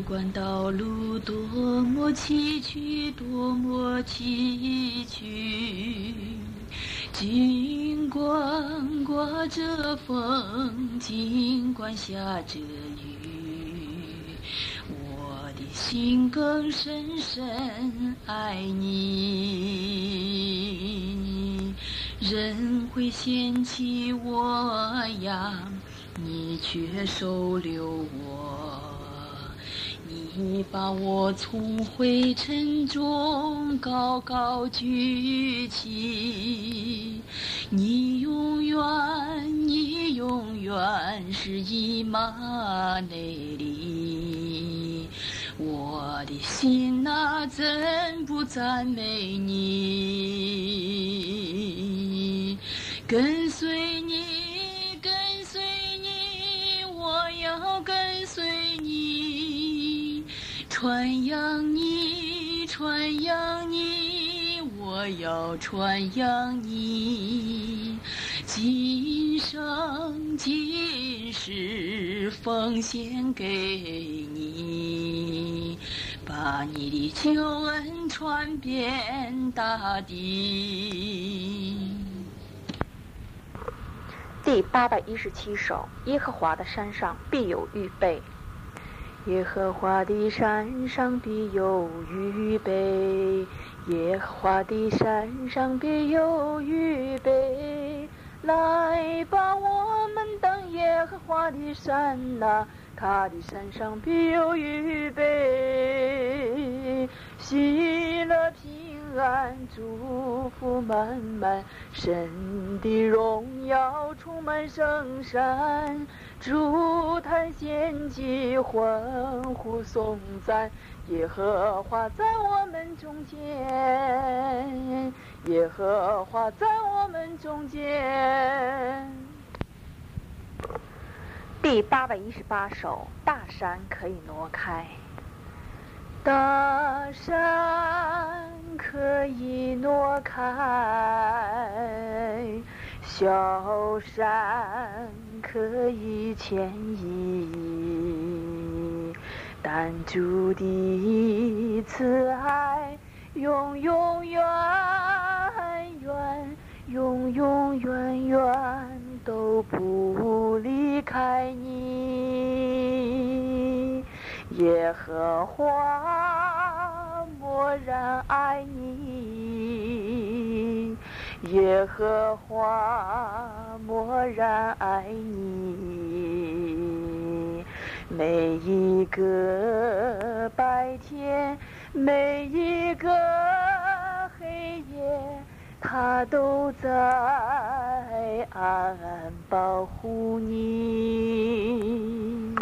管道路多么崎岖，多么崎岖，尽管刮着风，尽管下着雨，我的心更深深爱你。人会嫌弃我呀，你却收留我。你把我从灰尘中高高举起，你永远是以马内利。我的心哪怎不赞美你？跟随你，跟随你，我要跟随你，传扬你，传扬你，我要传扬你，今生今世奉献给你，把你的救恩传遍大地。 第817首，耶和华的山上必有预备。耶和华的山上必有预备，耶和华的山上必有预备。来吧，我们登耶和华的山哪，他的山上必有预备。喜乐平安，祝福满满，神的荣耀充满圣山。祝坛献祭，欢呼颂赞，耶和华在我们中间，耶和华在我们中间。第818首，大山可以挪开。大山可以挪开，小山可以迁移，但主的慈爱永永远远都不离开你。耶和华默然爱你，耶和华默然爱你。每一个白天，每一个黑夜，他都在暗暗保护你。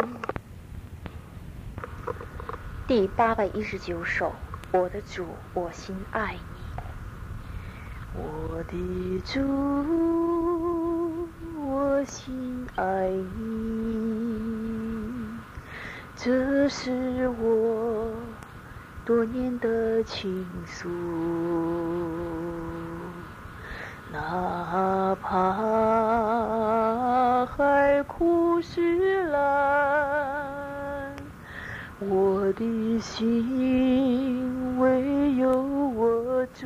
第819首，我的主，我心爱你。我的主，我心爱你，这是我多年的情愫，哪怕海枯石烂，我的心唯有我主。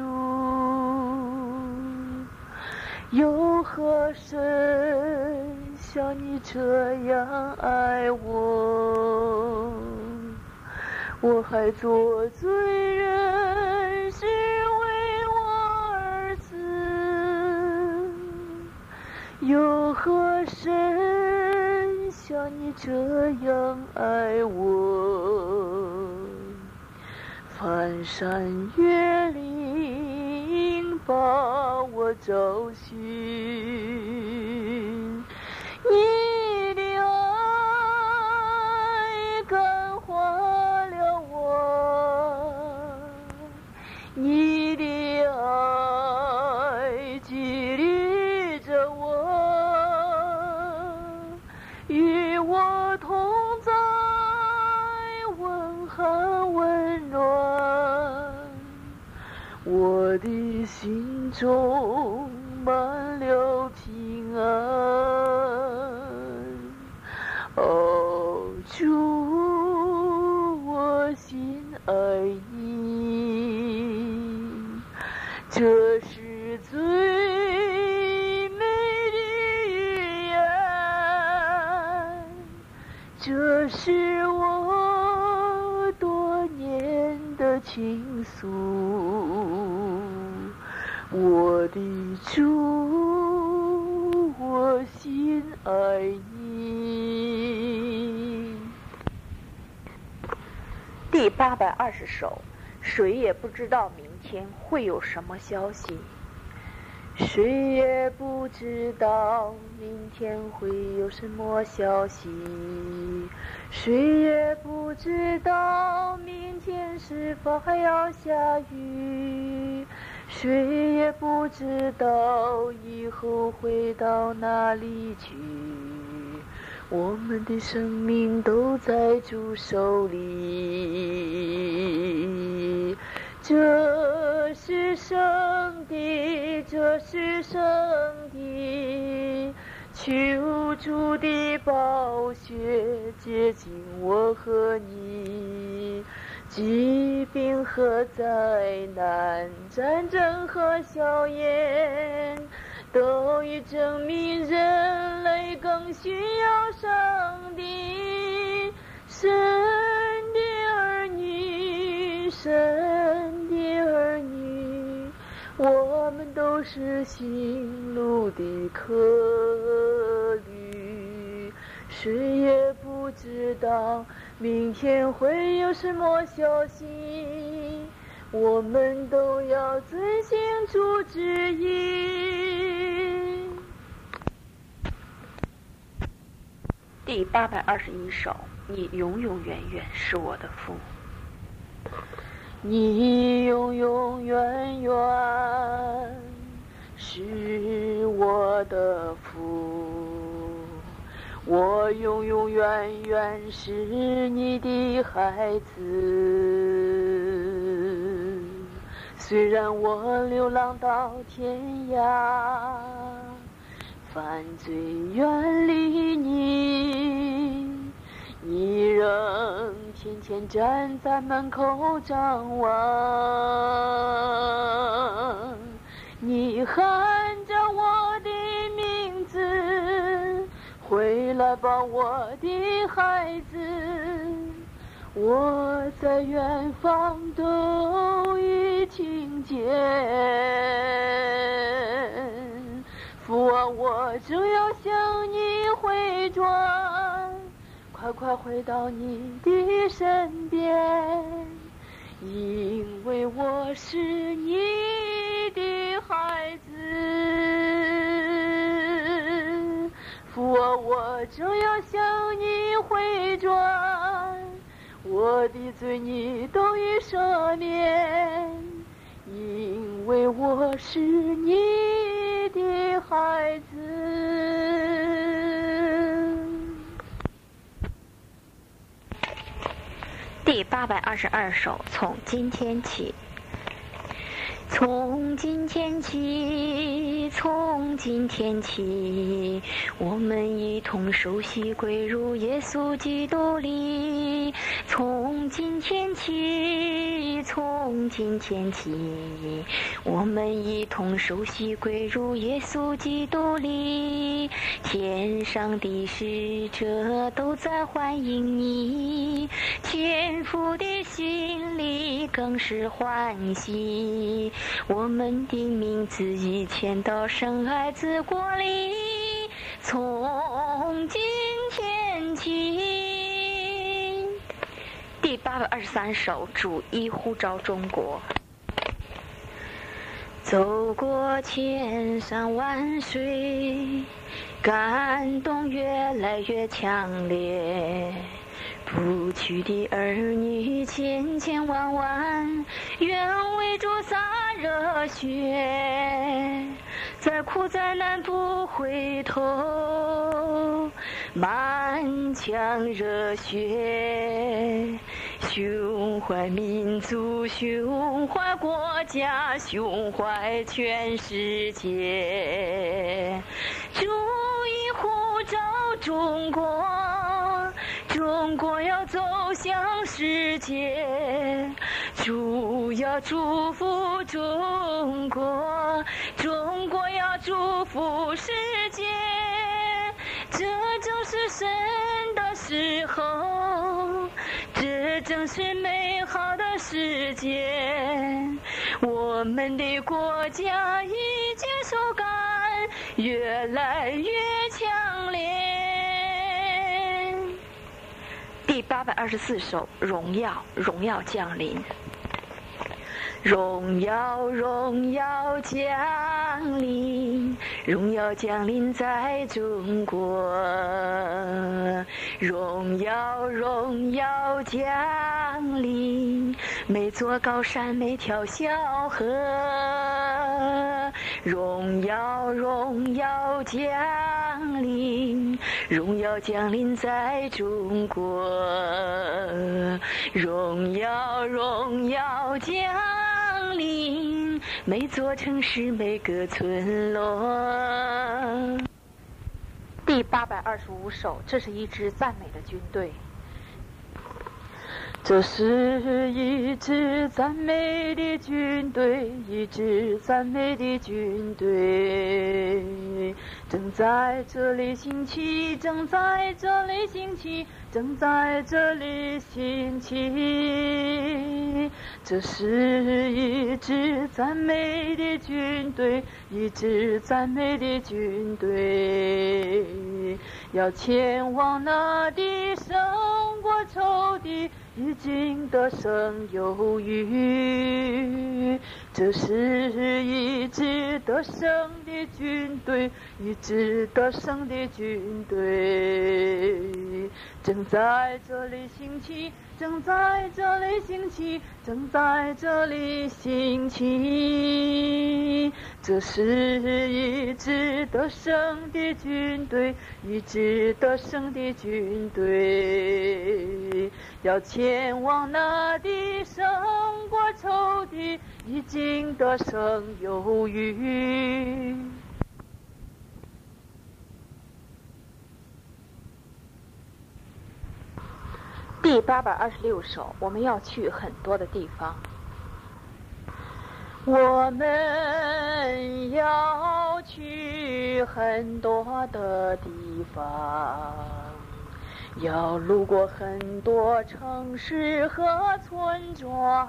有何神像你这样爱我？我还做罪人，是为我而死。有何神像你这样爱我？翻山越岭把我找寻，你的爱感化了我，你的爱激励着我，与我同在温寒温暖，我的心中满了平安。哦，主，我这是最美的语言，这是我多年的倾诉，我的主，我心爱你。第820首，谁也不知道明天会有什么消息，谁也不知道明天会有什么消息，谁也不知道明天是否还要下雨，谁也不知道以后会到哪里去，我们的生命都在主手里。这是上帝，这是上帝，求主的宝血洁净我和你，疾病和灾难，战争和硝烟，都已证明人类更需要上帝，神的儿女，神的儿女，我们都是行路的客旅，谁也不知道明天会有什么消息，我们都要遵行主旨意。第821首，你永永远远是我的父，你永永远远是我的父，我永永远远是你的孩子，虽然我流浪到天涯，犯罪远离你，你仍天天站在门口张望，你喊着我的名字，回来吧我的孩子，我在远方都已听见，父啊，我正要向你回转，快快回到你的身边，因为我是你的孩子，父啊，我正要向你回转，我的罪你都已赦免，因为我是你的孩子。第822首，从今天起。从今天起，从今天起，我们一同受洗归入耶稣基督里。从今天起，从今天起，我们一同受洗归入耶稣基督里。天上的使者都在欢迎你，天父的心里更是欢喜。我们的名字已签到圣爱子国里，从今天起。第823首，主一呼召中国。走过千山万水，感动越来越强烈，不屈的儿女千千万万，愿为主洒热血，再苦再难不回头，满腔热血，胸怀民族，胸怀国家，胸怀全世界，主一呼召中国，中国要走向世界，主主要祝福中国，中国要祝福世界，这正是神的时候，这正是美好的世界。我们的国家已经手感越来越强烈。 第824首《荣耀，荣耀降临》。荣耀，荣耀降临，荣耀降临在中国。荣耀，荣耀降临，每座高山，每条小河。荣耀，荣耀降临，荣耀降临在中国。荣耀，荣耀降临，每座城市，每个村落。第825首，这是一支赞美的军队。这是一支赞美的军队，一支赞美的军队，正在这里兴起，正在这里兴起，正在这里兴起。这是一支赞美的军队，一支赞美的军队，要前往那地胜过仇敌，已经得胜有余。这是一支得胜的军队，一支得胜的军队，正在这里兴起，正在这里兴起，正在这里兴起。这是一支得胜的军队，一支得胜的军队，要前往那地胜过仇敌，已经得胜有余。第826首，我们要去很多的地方。我们要去很多的地方，要路过很多城市和村庄，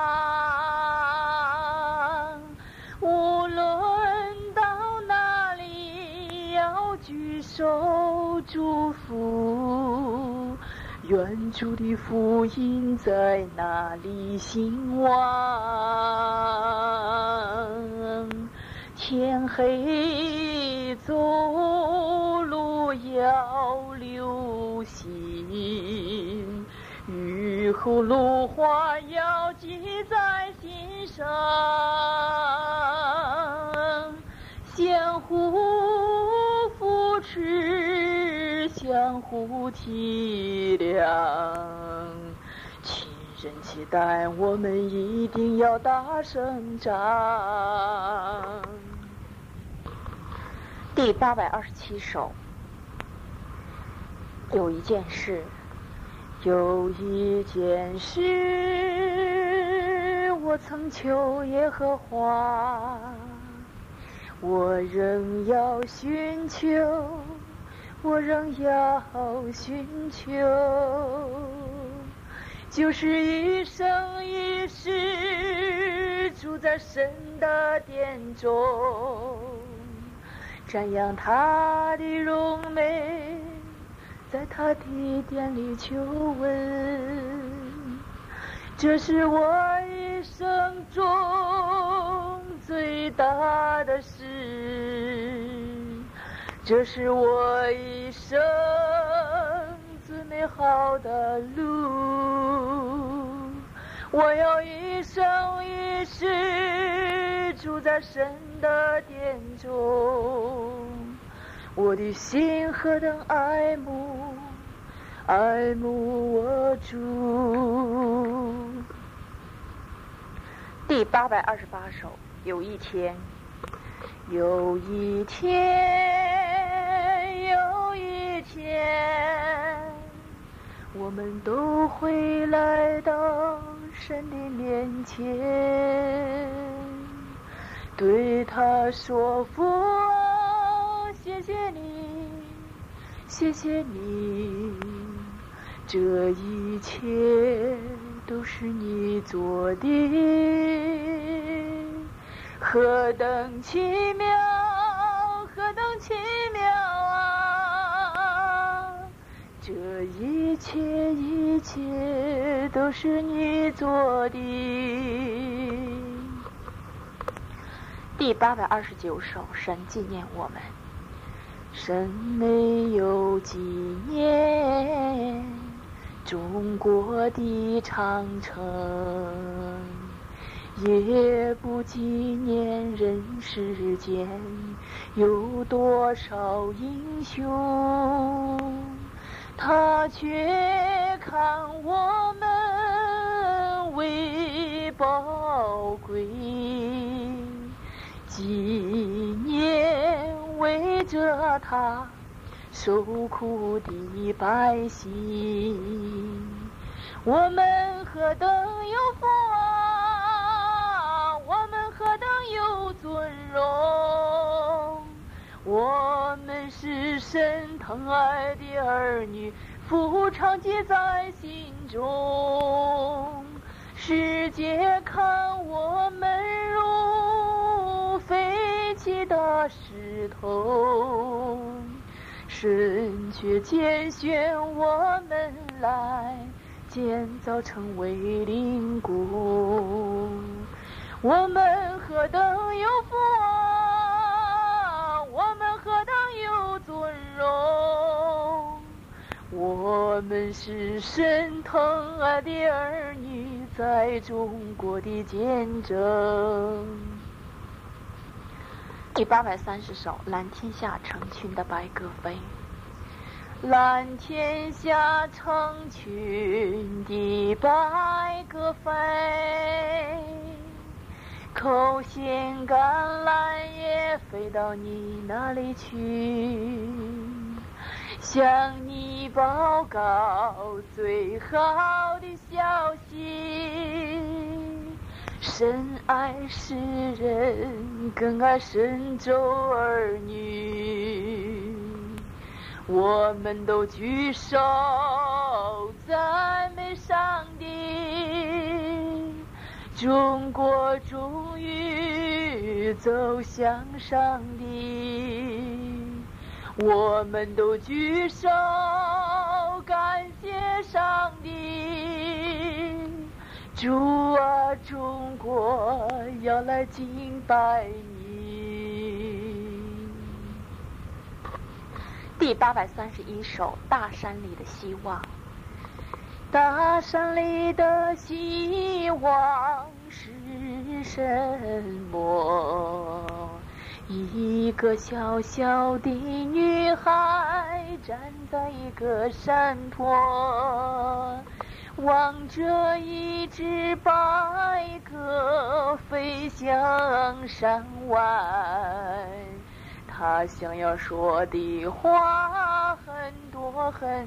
无论到哪里，要举手祝福，愿主的福音在哪里兴旺。天黑走路要留心，雨后芦花要记在心上，相互扶持，相互体谅，亲人期待，我们一定要打胜仗。第827首，有一件事，有一件事，我曾求耶和华，我仍要寻求，我仍要寻求，就是一生一世住在神的殿中，瞻仰他的荣美，在他的殿里求问。这是我一生中最大的事，这是我一生最美好的路。我要一生一世住在神的殿中，我的心何等爱慕，爱慕我主。第828首，有一天，有一天，有一天，我们都会来到神的面前，对他说：父啊，谢谢你，谢谢你，这一切都是你做的，何等奇妙，何等奇妙啊！这一切都是你做的。第829首，神纪念我们。神没有纪念中国的长城，也不纪念人世间有多少英雄，他却看我们为宝贵，纪念为着他受苦的百姓。我们何等有福啊，我们何等有尊荣，我们是神疼爱的儿女，父常记在心中。世界看我们如废弃的石头，神却拣选我们来建造成为灵宫。我们何等有福啊，我们何等有尊荣，我们是神疼爱的儿女，在中国的见证。第830首，蓝天下成群的白鸽飞。蓝天下成群的白鸽飞，口衔橄榄也飞到你那里去，向你报告最好的消息。神爱世人，更爱神州儿女，我们都举手赞美上帝，中国终于走向上帝，我们都举手感谢上帝。主啊，中国要来敬拜你。第831首，大山里的希望。大山里的希望是什么？一个小小的女孩站在一个山坡，望着一只白鸽飞向山外，他想要说的话很多很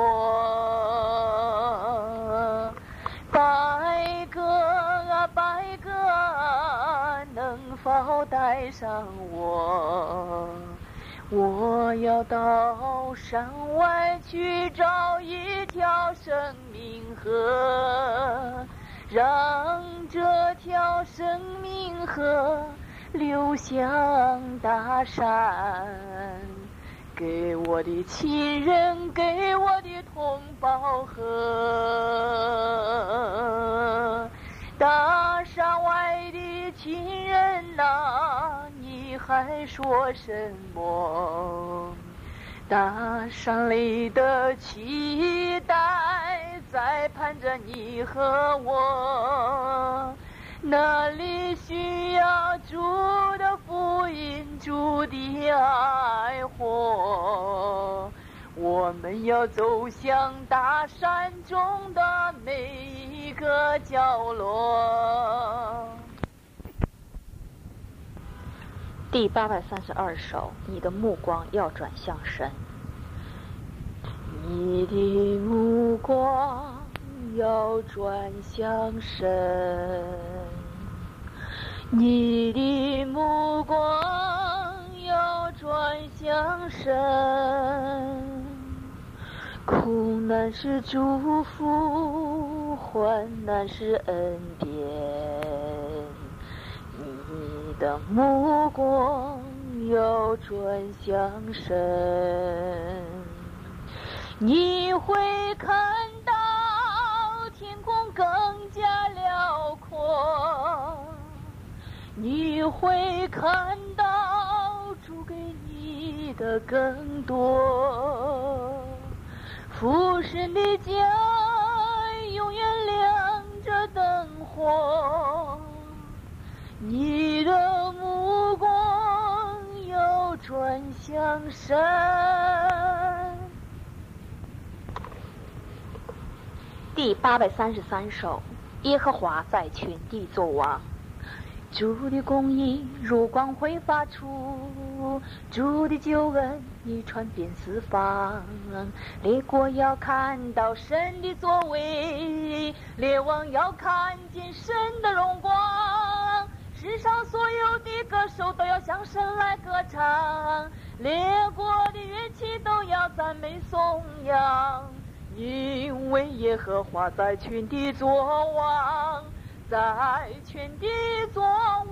多。白鸽啊白鸽啊，能否带上我？我要到山外去找一条生命河，让这条生命河流向大山，给我的亲人，给我的同胞喝。大山外的亲人啊，你还说什么？大山里的期待在盼着你和我，那里需要主的福音，主的爱火。我们要走向大山中的每一个角落。第832首，你的目光要转向神。你的目光要转向神，你的目光要转向神。苦难是祝福，患难是恩典，你的目光要转向神，你会看到天空更加辽阔，你会看到主给你的更多，父神的家永远亮着灯火，你的目光要转向神。第833首，耶和华在全地作王。主的公义如光辉发出，主的救恩已传遍四方，列国要看到神的作为，列王要看见神的荣光，世上所有的歌手都要向神来歌唱，列国的乐器都要赞美颂扬，因为耶和华在全地作王，在全地作王，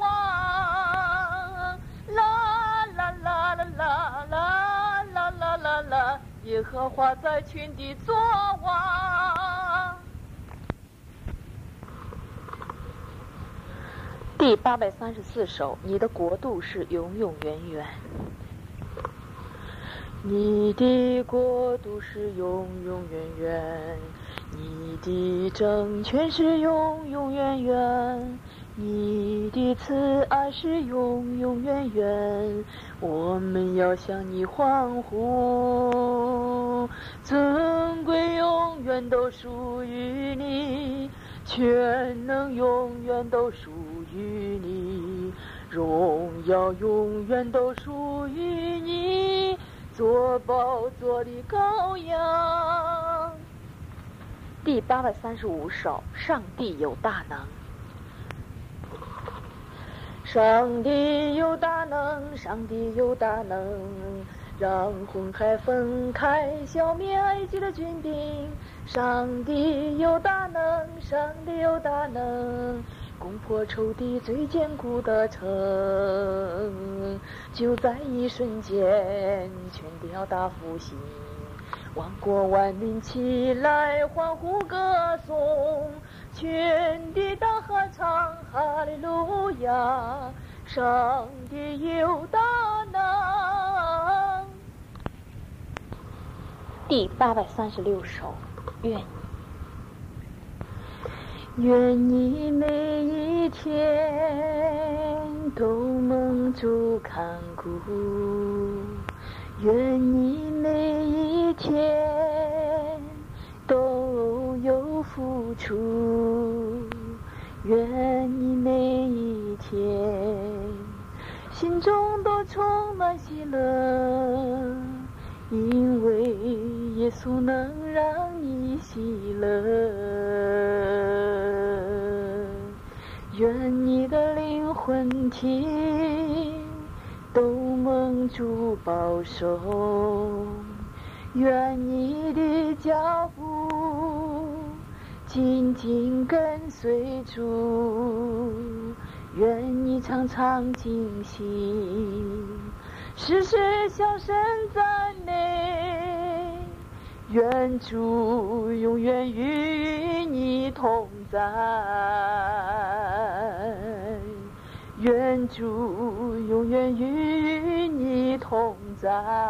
啦啦啦啦啦啦啦啦啦啦，耶和华在全地作王。第834首，你的国度是永永远远。你的国度是永永远远，你的政权是永永远远，你的慈爱是永永远远，我们要向你欢呼，尊贵永远都属于你，全能永远都属于你，荣耀永远都属于你，做宝座的羔羊。第835首，上帝有大能。上帝有大能，上帝有大能，让红海分开，消灭埃及的军兵。上帝有大能，上帝有大能，攻破仇敌最坚固的城，就在一瞬间，全地要大复兴，万国万民起来欢呼歌颂，全地大合唱哈利路亚，上帝有大能。第836首，愿你每一天都蒙主看顾，愿你每一天都有付出，愿你每一天心中都充满喜乐，因为耶稣能让你喜乐。愿你的灵魂体都蒙主保守，愿你的脚步紧紧跟随主，愿你常常警醒，时时向神赞美，愿主永远与你同在，愿主永远与你同在。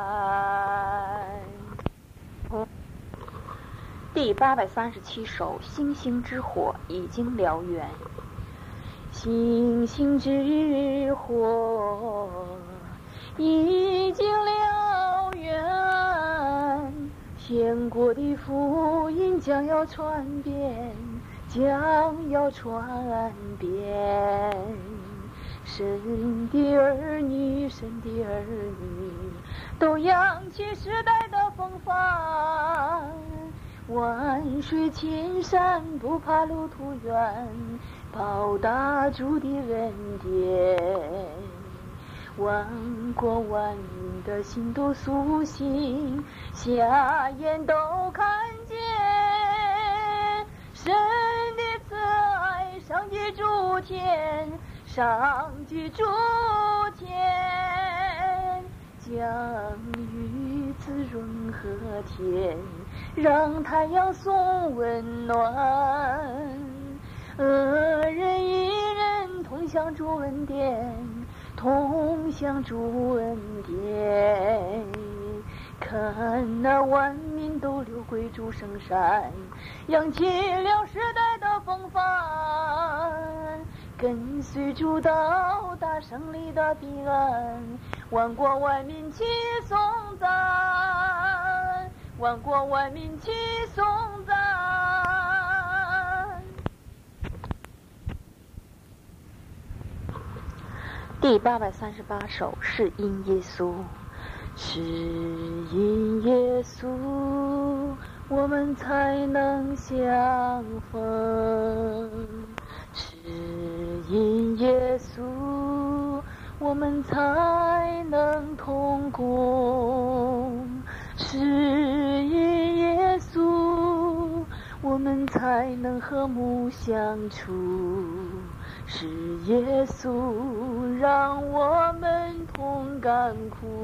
第837首，星星之火已经燎原。星星之火已经燎原，天国的福音将要传遍，将要传遍。神的儿女，神的儿女，都扬起时代的风帆，万水千山，不怕路途远，报答主的恩典。万国万民的心都苏醒，瞎眼都看见，神的慈爱上及诸天，上及诸天，将雨滋润和田，让太阳送温暖，恶人一人同享主恩典，同享主恩典。看那万民都流归主圣山，扬起了时代的风帆，跟随主到达胜利的彼岸，万国万民齐颂赞，万国万民齐颂赞。第838首是因耶稣，是因耶稣我们才能相逢，是因耶稣我们才能同工，是因耶稣我们才能和睦相处，是耶稣让我们同甘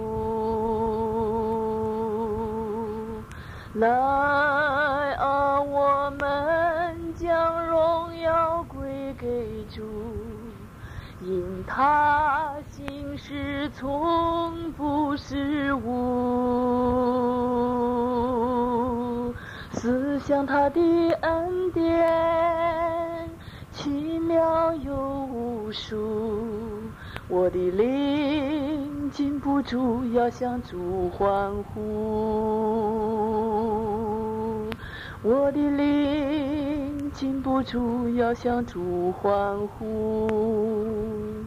苦。来啊，我们将荣耀归给主，因他行事从不失误，思想他的恩典奇妙又无数，我的灵禁不住要向主欢呼，我的灵禁不住要向主欢呼。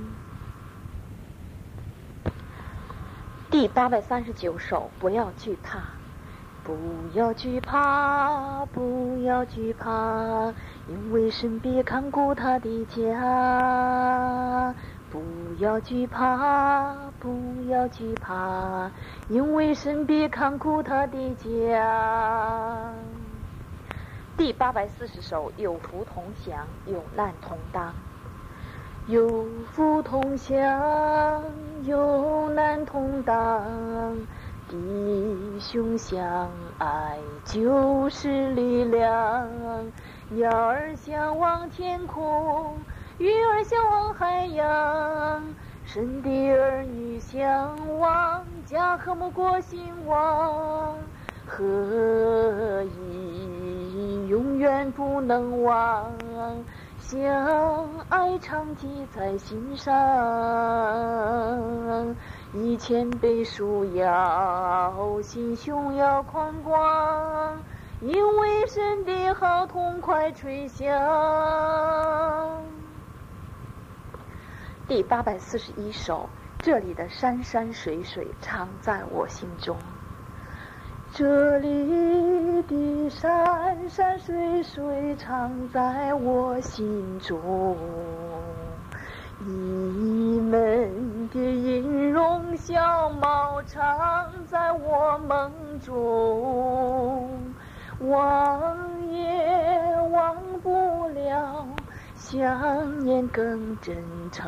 第839首，不要惧怕，不要惧怕，不要惧怕，因为神必看顾他的家。不要惧怕，不要惧怕，因为神必看顾他的家。第840首，有福同享，有难同当。有福同享，有难同当，弟兄相爱就是力量。鸟儿向往天空，鱼儿向往海洋，神的儿女向往家和睦国兴旺，合一永远不能忘，相爱常记在心上，以前背书要心胸要宽广，因为神的好痛快吹响。第841首，这里的山山水水常在我心中，这里的山山水水常在我心中，你们的音容笑貌常在我梦中，忘也忘不了，想念更真诚，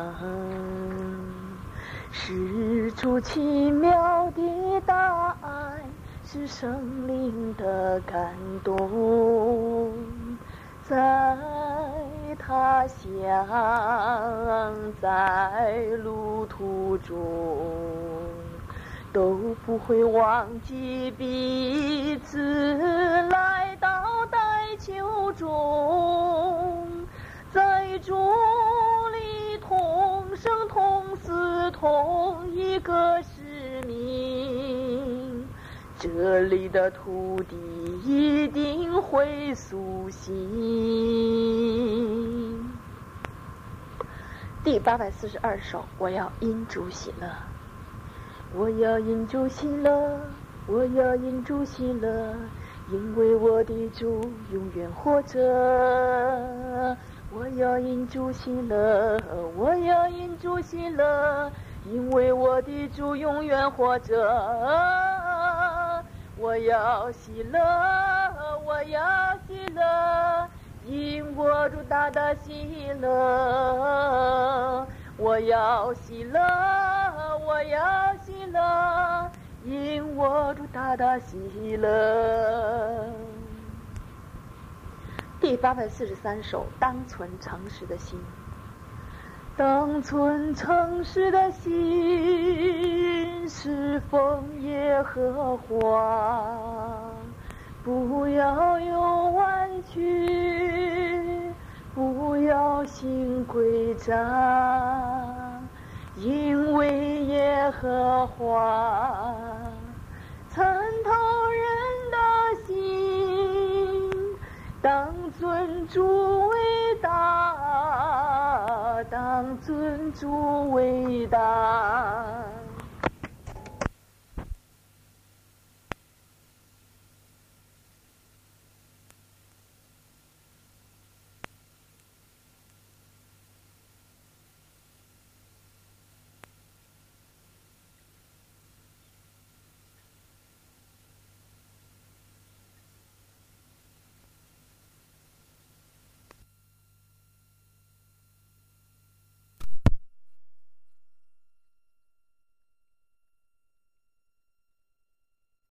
是主奇妙的大爱，是生灵的感动，在他乡，在路途中，都不会忘记彼此来到代求中，在主里同生同死同一个使命，这里的土地一定会苏醒。第842首，我要因主喜乐，我要因主喜乐，我要因主喜乐， 因为我的主永远活着。我要因主喜乐，我要因主喜乐，因为我的主永远活着。我要喜乐，我要喜乐，因我主大大喜乐。我要喜乐，我要喜乐，因我主大大喜乐。第843首，当存诚实的心。当存诚实的心，侍奉耶和华，不要有弯曲，不要心诡诈，因为耶和华参透人的心，当尊主为大，当尊主为大。